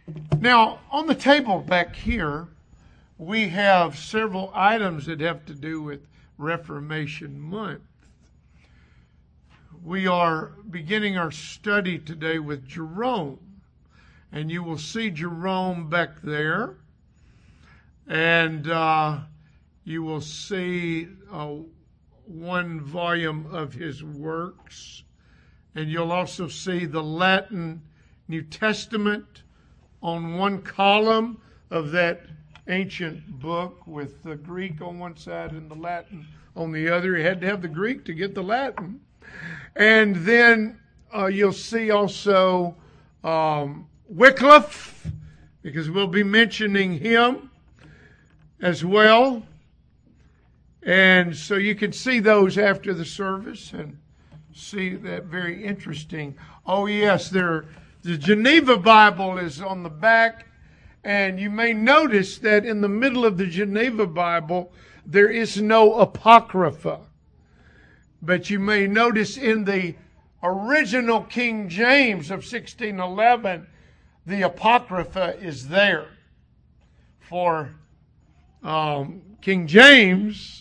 Now, on the table back here, we have several items that have to do with Reformation Month. We are beginning our study today with Jerome, and you will see Jerome back there, and you will see one volume of his works, and you'll also see the Latin New Testament on one column of that ancient book with the Greek on one side and the Latin on the other. He had to have the Greek to get the Latin. And then you'll see also Wycliffe, because we'll be mentioning him as well. And so you can see those after the service and see that very interesting. Oh, yes, the Geneva Bible is on the back. And you may notice that in the middle of the Geneva Bible, there is no Apocrypha. But you may notice in the original King James of 1611, the Apocrypha is there. For King James,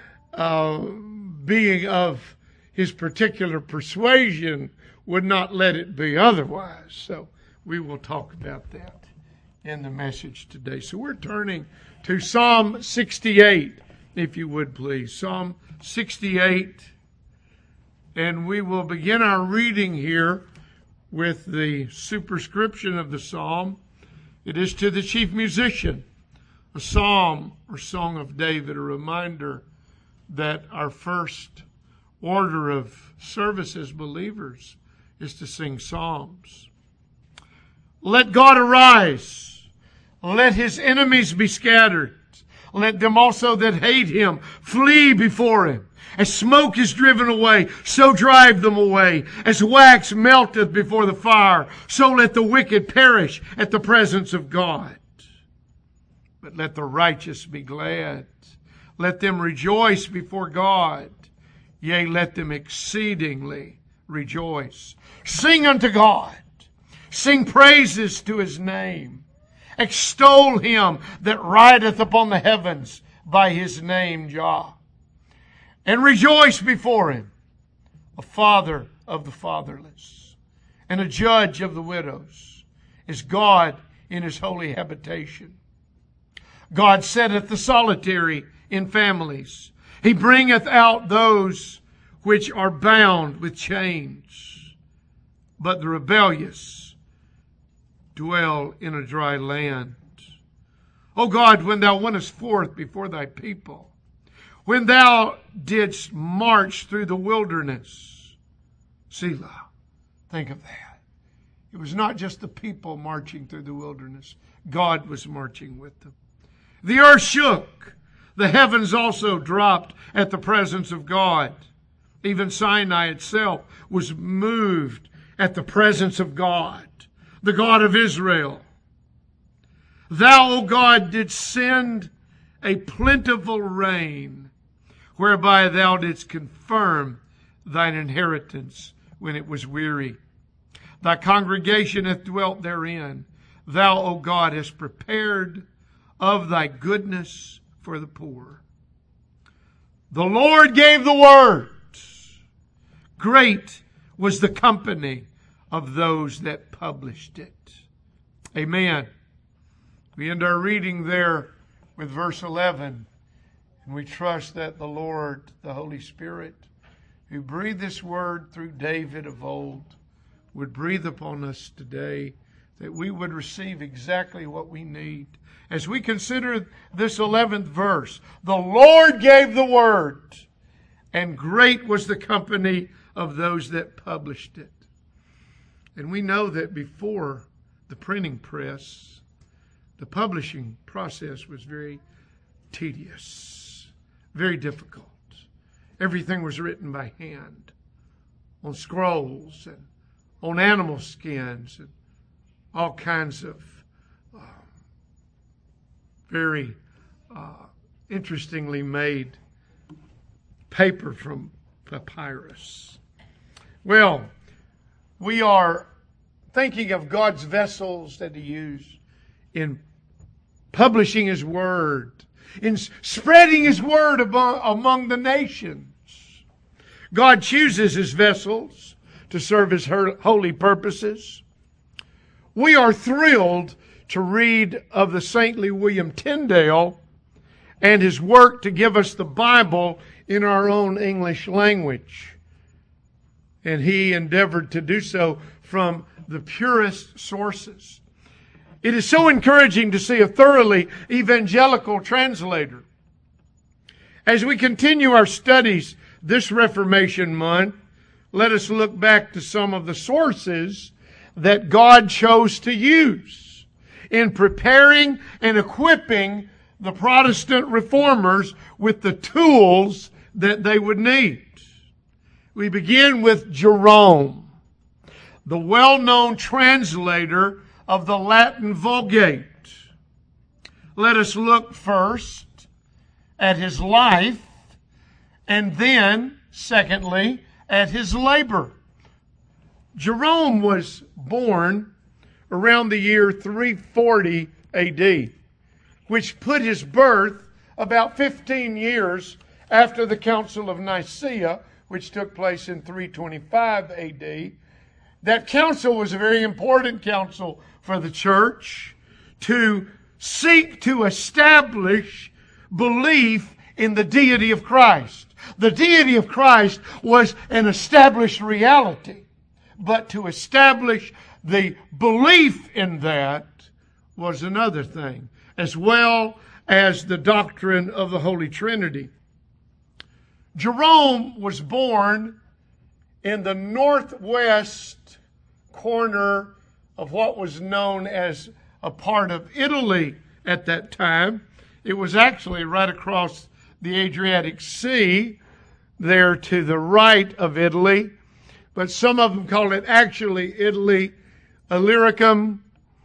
being of his particular persuasion, would not let it be otherwise. So we will talk about that in the message today. So we're turning to Psalm 68, if you would please. Psalm 68. And we will begin our reading here with the superscription of the psalm. It is to the chief musician, a psalm or song of David, a reminder that our first order of service as believers is to sing psalms. Let God arise. Let his enemies be scattered. Let them also that hate him flee before him. As smoke is driven away, so drive them away. As wax melteth before the fire, so let the wicked perish at the presence of God. But let the righteous be glad. Let them rejoice before God. Yea, let them exceedingly rejoice. Sing unto God. Sing praises to his name. Extol him that rideth upon the heavens by his name, Jah. And rejoice before him, a father of the fatherless, and a judge of the widows, is God in his holy habitation. God setteth the solitary in families. He bringeth out those which are bound with chains. But the rebellious dwell in a dry land. O God, when thou wentest forth before thy people, when thou didst march through the wilderness, Selah, think of that. It was not just the people marching through the wilderness. God was marching with them. The earth shook. The heavens also dropped at the presence of God. Even Sinai itself was moved at the presence of God, the God of Israel. Thou, O God, didst send a plentiful rain, whereby thou didst confirm thine inheritance when it was weary. Thy congregation hath dwelt therein. Thou, O God, hast prepared of thy goodness for the poor. The Lord gave the word. Great was the company of those that published it. Amen. We end our reading there with verse 11. And we trust that the Lord, the Holy Spirit, who breathed this word through David of old, would breathe upon us today, that we would receive exactly what we need. As we consider this 11th verse, the Lord gave the word, and great was the company of those that published it. And we know that before the printing press, the publishing process was very tedious. Very difficult. Everything was written by hand on scrolls and on animal skins and all kinds of very interestingly made paper from papyrus. Well, we are thinking of God's vessels that He used in publishing His Word, in spreading His Word among the nations. God chooses His vessels to serve His holy purposes. We are thrilled to read of the saintly William Tyndale and his work to give us the Bible in our own English language. And he endeavored to do so from the purest sources. It is so encouraging to see a thoroughly evangelical translator. As we continue our studies this Reformation month, let us look back to some of the sources that God chose to use in preparing and equipping the Protestant reformers with the tools that they would need. We begin with Jerome, the well-known translator of the Latin Vulgate. Let us look first at his life, and then, secondly, at his labor. Jerome was born around the year 340 AD, which put his birth about 15 years after the Council of Nicaea, which took place in 325 AD. That council was a very important council for the church to seek to establish belief in the deity of Christ. The deity of Christ was an established reality, but to establish the belief in that was another thing, as well as the doctrine of the Holy Trinity. Jerome was born in the northwest corner of what was known as a part of Italy at that time. It was actually right across the Adriatic Sea, there to the right of Italy. But some of them call it actually Italy, Illyricum.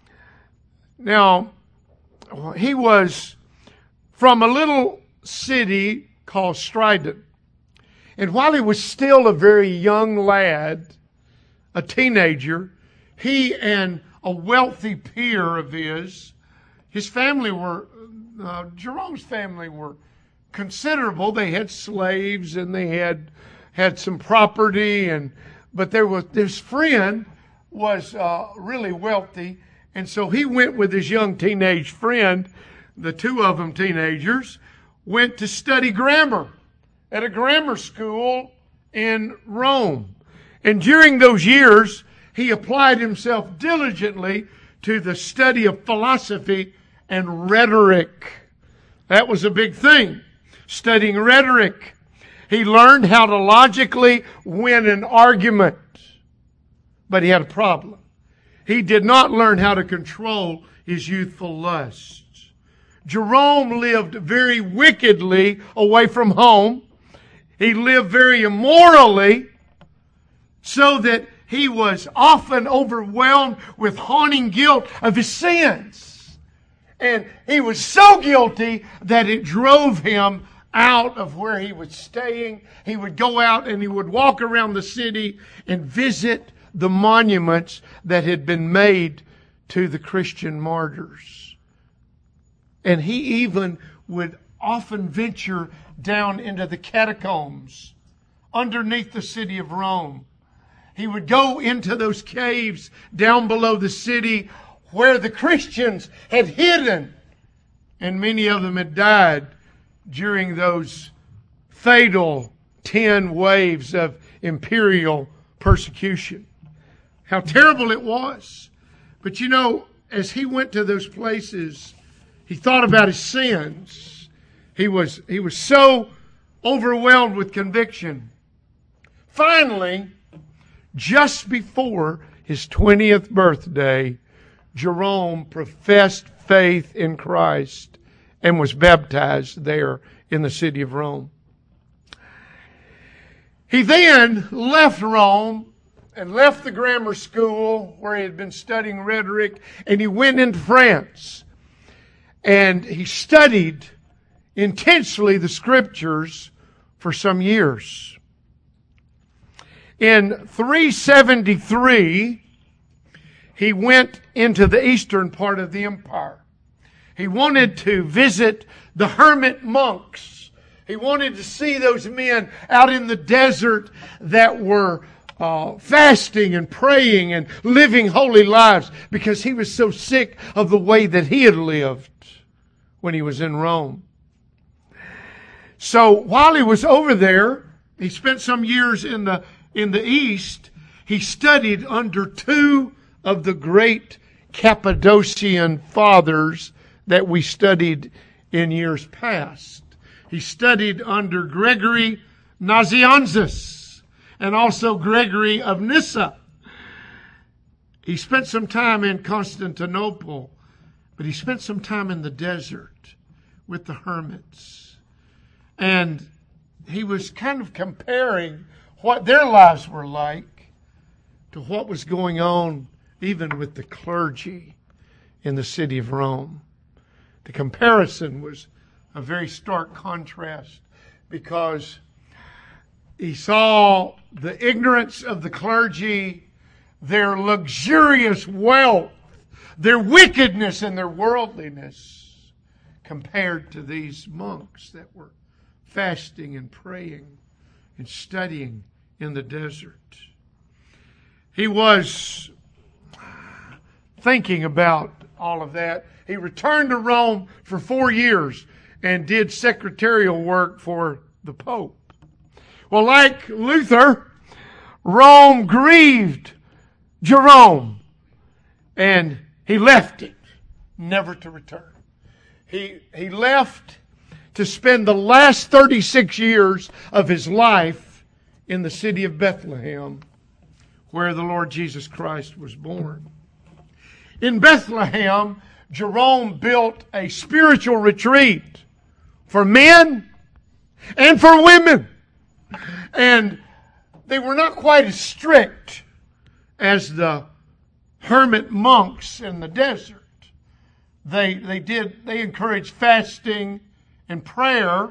Now, he was from a little city called Stridon. And while he was still a very young lad, a teenager, he and a wealthy peer of his family were, Jerome's family were considerable. They had slaves and they had some property, but his friend was really wealthy. And so he went with his young teenage friend, the two of them teenagers, went to study grammar at a grammar school in Rome. And during those years, he applied himself diligently to the study of philosophy and rhetoric. That was a big thing, studying rhetoric. He learned how to logically win an argument, but he had a problem. He did not learn how to control his youthful lusts. Jerome lived very wickedly away from home. He lived very immorally, so that he was often overwhelmed with haunting guilt of his sins. And he was so guilty that it drove him out of where he was staying. He would go out and he would walk around the city and visit the monuments that had been made to the Christian martyrs. And he even would often venture down into the catacombs underneath the city of Rome. He would go into those caves down below the city where the Christians had hidden, and many of them had died during those fatal 10 waves of imperial persecution. How terrible it was. But you know, as he went to those places, he thought about his sins. He was so overwhelmed with conviction. Finally, just before his 20th birthday, Jerome professed faith in Christ and was baptized there in the city of Rome. He then left Rome and left the grammar school where he had been studying rhetoric, and he went into France. And he studied intensely the Scriptures for some years. In 373, he went into the eastern part of the empire. He wanted to visit the hermit monks. He wanted to see those men out in the desert that were fasting and praying and living holy lives, because he was so sick of the way that he had lived when he was in Rome. So while he was over there, he spent some years in the east. He studied under two of the great Cappadocian fathers that we studied in years past. He studied under Gregory Nazianzus and also Gregory of Nyssa. He spent some time in Constantinople, but he spent some time in the desert with the hermits. And he was kind of comparing what their lives were like to what was going on even with the clergy in the city of Rome. The comparison was a very stark contrast, because he saw the ignorance of the clergy, their luxurious wealth, their wickedness and their worldliness, compared to these monks that were fasting and praying and studying in the desert. He was thinking about all of that. He returned to Rome for 4 years and did secretarial work for the Pope. Well, like Luther, Rome grieved Jerome, and he left it, never to return. He left to spend the last 36 years of his life in the city of Bethlehem, where the Lord Jesus Christ was born. In Bethlehem, Jerome built a spiritual retreat for men and for women. And they were not quite as strict as the hermit monks in the desert. They encouraged fasting and prayer,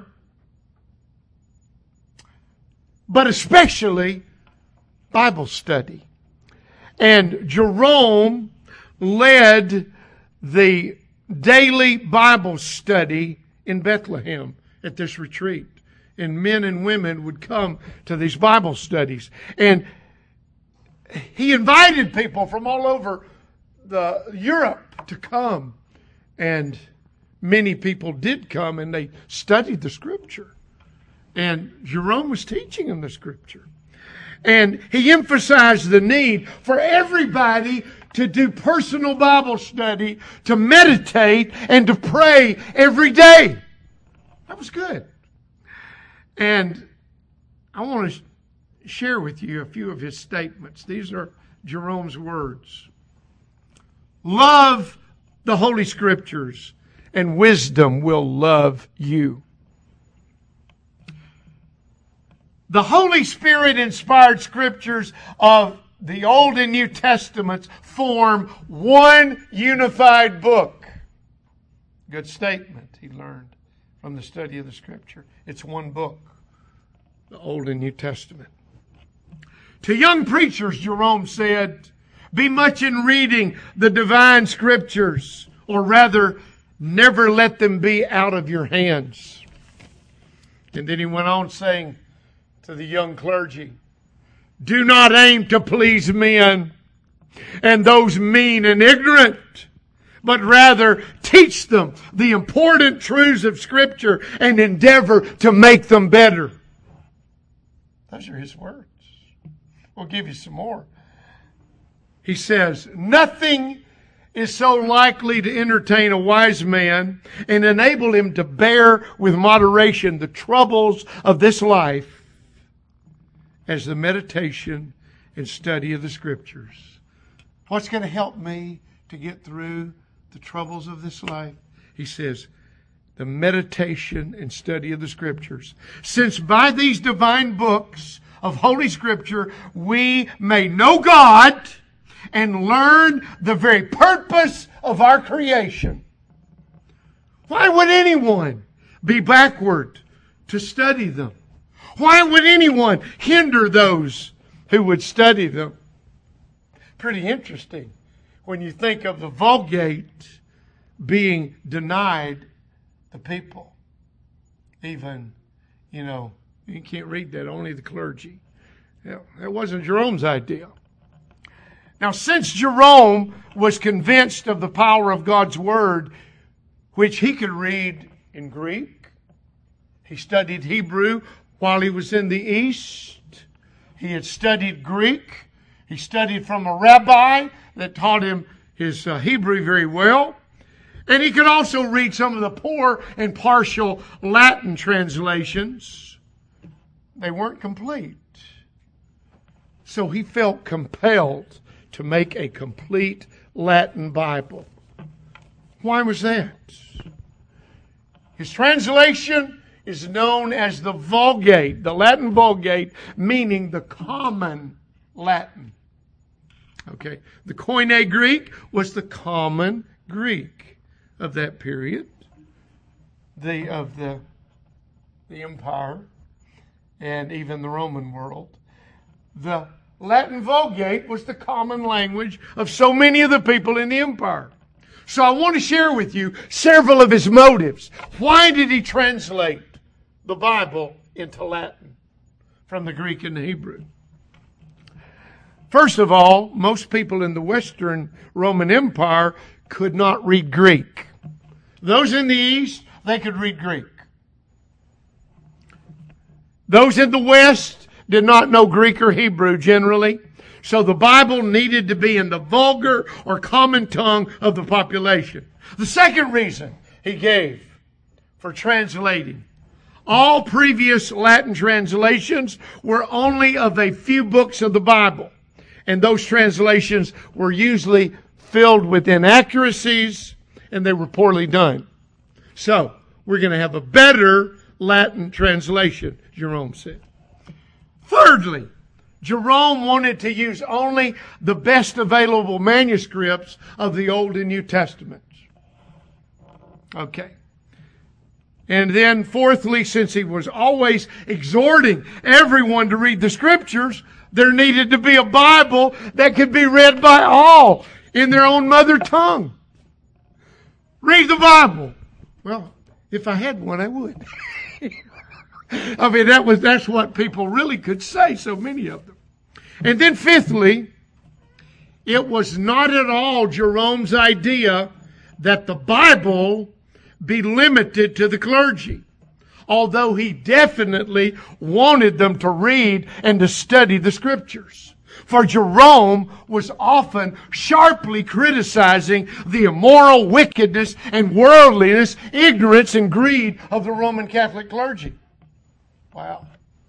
but especially Bible study. And Jerome led the daily Bible study in Bethlehem at this retreat. And men and women would come to these Bible studies. And he invited people from all over Europe to come. And many people did come, and they studied the Scripture. And Jerome was teaching them the Scripture. And he emphasized the need for everybody to do personal Bible study, to meditate, and to pray every day. That was good. And I want to share with you a few of his statements. These are Jerome's words. Love the Holy Scriptures, and wisdom will love you. The Holy Spirit inspired Scriptures of the Old and New Testaments form one unified book. Good statement he learned from the study of the Scripture. It's one book, the Old and New Testament. To young preachers, Jerome said, be much in reading the divine Scriptures, or rather, never let them be out of your hands. And then he went on saying to the young clergy, do not aim to please men and those mean and ignorant, but rather teach them the important truths of Scripture and endeavor to make them better. Those are his words. We'll give you some more. He says, nothing is so likely to entertain a wise man and enable him to bear with moderation the troubles of this life as the meditation and study of the Scriptures. What's going to help me to get through the troubles of this life? He says, the meditation and study of the Scriptures. Since by these divine books of Holy Scripture we may know God and learn the very purpose of our creation. Why would anyone be backward to study them? Why would anyone hinder those who would study them? Pretty interesting when you think of the Vulgate being denied the people. Even, you can't read that, only the clergy. That wasn't Jerome's idea. Now, since Jerome was convinced of the power of God's Word, which he could read in Greek, he studied Hebrew while he was in the East. He had studied Greek. He studied from a rabbi that taught him his Hebrew very well. And he could also read some of the poor and partial Latin translations. They weren't complete. So he felt compelled to make a complete Latin Bible. Why was that? His translation is known as the Vulgate, the Latin Vulgate, meaning the common Latin. Okay, the Koine Greek was the common Greek of that period, of the empire, and even the Roman world. The Latin Vulgate was the common language of so many of the people in the empire. So I want to share with you several of his motives. Why did he translate the Bible into Latin from the Greek and the Hebrew? First of all, most people in the Western Roman Empire could not read Greek. Those in the East, they could read Greek. Those in the West did not know Greek or Hebrew generally. So the Bible needed to be in the vulgar or common tongue of the population. The second reason he gave for translating: all previous Latin translations were only of a few books of the Bible. And those translations were usually filled with inaccuracies, and they were poorly done. So we're going to have a better Latin translation, Jerome said. Thirdly, Jerome wanted to use only the best available manuscripts of the Old and New Testaments. Okay. And then fourthly, since he was always exhorting everyone to read the Scriptures, there needed to be a Bible that could be read by all in their own mother tongue. Read the Bible. Well, if I had one, I would. I mean, that's what people really could say, so many of them. And then fifthly, it was not at all Jerome's idea that the Bible be limited to the clergy, although he definitely wanted them to read and to study the Scriptures. For Jerome was often sharply criticizing the immoral wickedness and worldliness, ignorance and greed of the Roman Catholic clergy. Wow.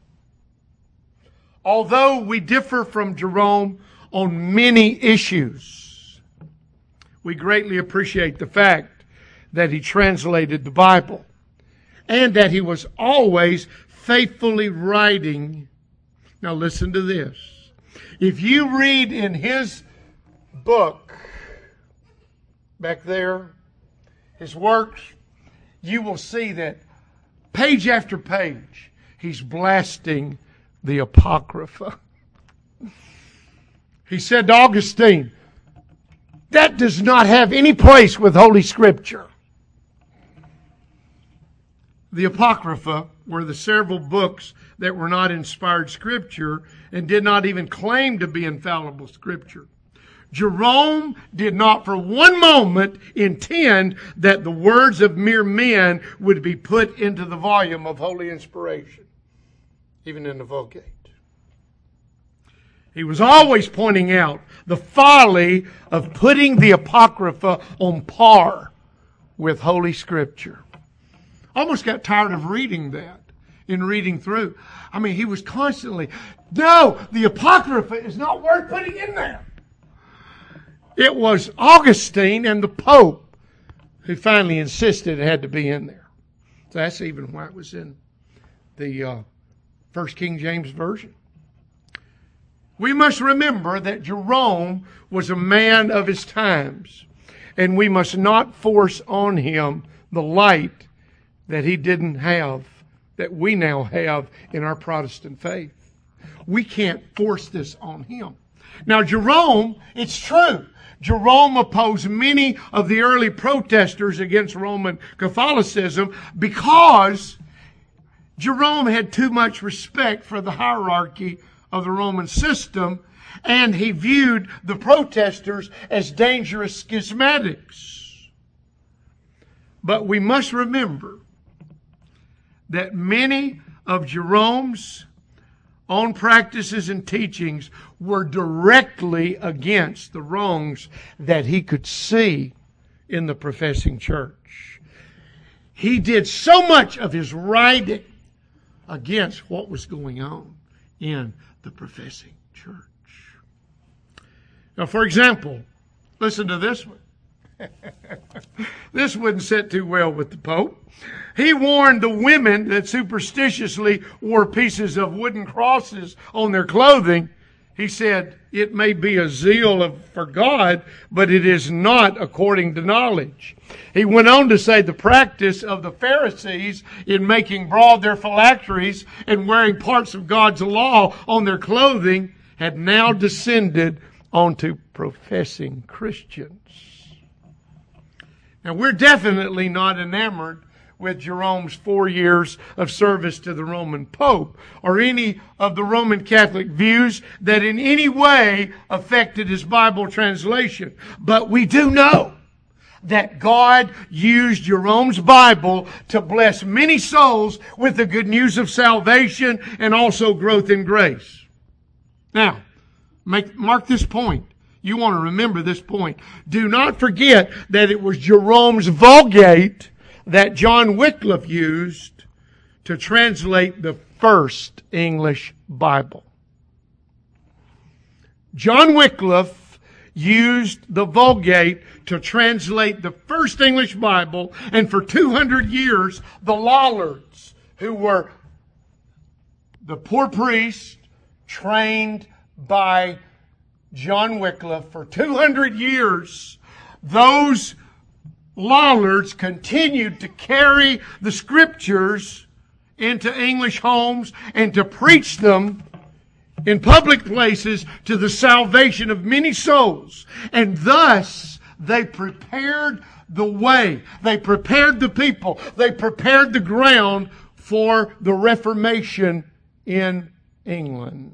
Although we differ from Jerome on many issues, we greatly appreciate the fact that he translated the Bible and that he was always faithfully writing. Now listen to this. If you read in his book, back there, his works, you will see that page after page, he's blasting the Apocrypha. He said to Augustine, that does not have any place with Holy Scripture. The Apocrypha were the several books that were not inspired Scripture and did not even claim to be infallible Scripture. Jerome did not for one moment intend that the words of mere men would be put into the volume of holy inspiration, even in the Vulgate. He was always pointing out the folly of putting the Apocrypha on par with Holy Scripture. Almost got tired of reading that in reading through. I mean, he was constantly, no, the Apocrypha is not worth putting in there. It was Augustine and the Pope who finally insisted it had to be in there. So that's even why it was in the First King James Version. We must remember that Jerome was a man of his times, and we must not force on him the light that he didn't have, that we now have in our Protestant faith. We can't force this on him. Now, Jerome, it's true, Jerome opposed many of the early protesters against Roman Catholicism because Jerome had too much respect for the hierarchy of the Roman system, and he viewed the protesters as dangerous schismatics. But we must remember that many of Jerome's own practices and teachings were directly against the wrongs that he could see in the professing church. He did so much of his writing against what was going on in the professing church. Now, for example, listen to this one. This wouldn't sit too well with the Pope. He warned the women that superstitiously wore pieces of wooden crosses on their clothing. He said, it may be a zeal for God, but it is not according to knowledge. He went on to say the practice of the Pharisees in making broad their phylacteries and wearing parts of God's law on their clothing had now descended onto professing Christians. Now, we're definitely not enamored with Jerome's 4 years of service to the Roman Pope or any of the Roman Catholic views that in any way affected his Bible translation. But we do know that God used Jerome's Bible to bless many souls with the good news of salvation and also growth in grace. Now, mark this point. You want to remember this point. Do not forget that it was Jerome's Vulgate that John Wycliffe used to translate the first English Bible. John Wycliffe used the Vulgate to translate the first English Bible, and for 200 years, the Lollards, who were the poor priests trained by John Wycliffe, for 200 years, those Lollards continued to carry the Scriptures into English homes and to preach them in public places to the salvation of many souls. And thus, they prepared the way. They prepared the people. They prepared the ground for the Reformation in England.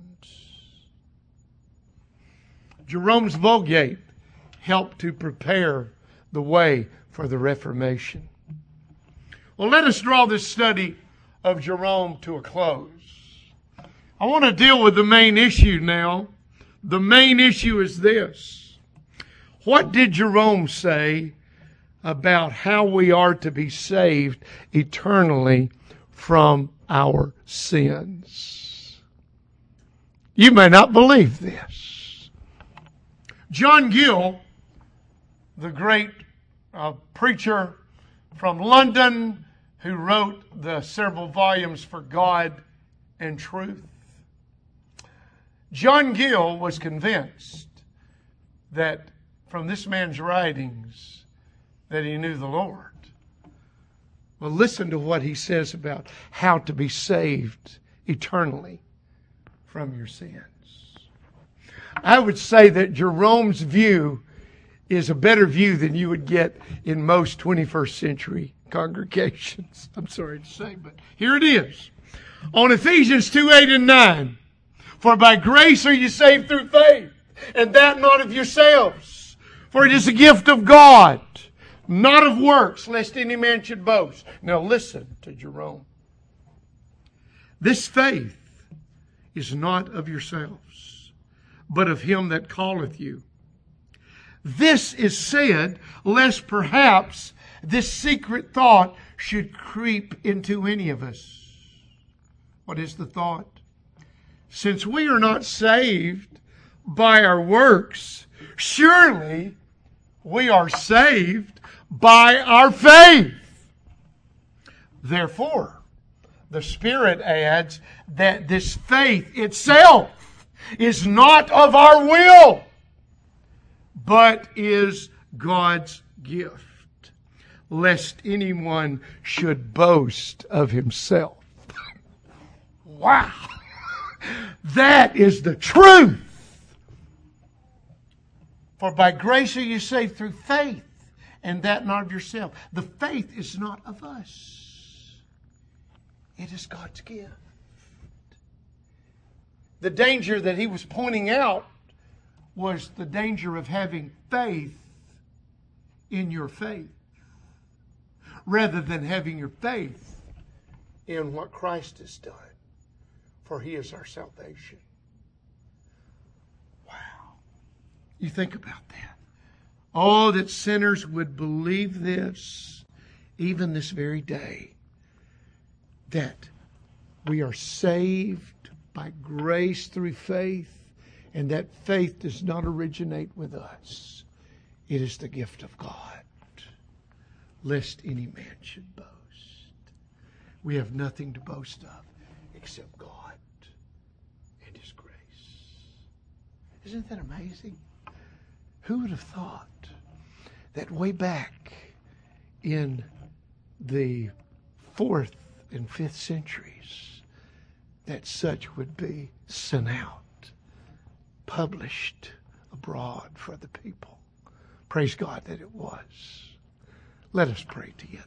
Jerome's Vulgate helped to prepare the way for the Reformation. Well, let us draw this study of Jerome to a close. I want to deal with the main issue now. The main issue is this. What did Jerome say about how we are to be saved eternally from our sins? You may not believe this. John Gill, the great preacher from London who wrote the several volumes For God and Truth, John Gill was convinced that from this man's writings that he knew the Lord. Well, listen to what he says about how to be saved eternally from your sins. I would say that Jerome's view is a better view than you would get in most 21st century congregations. I'm sorry to say, but here it is. On Ephesians 2:8 and 9, for by grace are you saved through faith, and that not of yourselves. For it is a gift of God, not of works, lest any man should boast. Now listen to Jerome. This faith is not of yourselves, but of him that calleth you. This is said, lest perhaps this secret thought should creep into any of us. What is the thought? Since we are not saved by our works, surely we are saved by our faith. Therefore, the Spirit adds that this faith itself is not of our will, but is God's gift, lest anyone should boast of himself. Wow! That is the truth. For by grace are you saved through faith, and that not of yourself. The faith is not of us. It is God's gift. The danger that he was pointing out was the danger of having faith in your faith, rather than having your faith in what Christ has done. For he is our salvation. Wow. You think about that. Oh, that sinners would believe this, even this very day, that we are saved by grace through faith, and that faith does not originate with us. It is the gift of God, lest any man should boast. We have nothing to boast of except God and His grace. Isn't that amazing? Who would have thought that way back in the 4th and 5th centuries that such would be sent out, published abroad for the people? Praise God that it was. Let us pray together.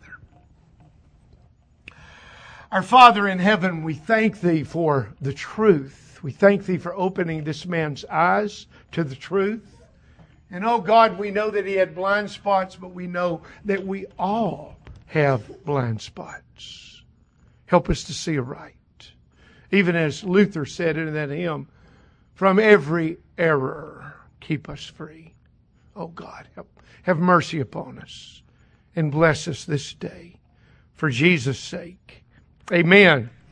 Our Father in heaven, we thank Thee for the truth. We thank Thee for opening this man's eyes to the truth. And oh God, we know that he had blind spots, but we know that we all have blind spots. Help us to see aright. Even as Luther said in that hymn, from every error, keep us free. Oh God, have mercy upon us and bless us this day. For Jesus' sake. Amen.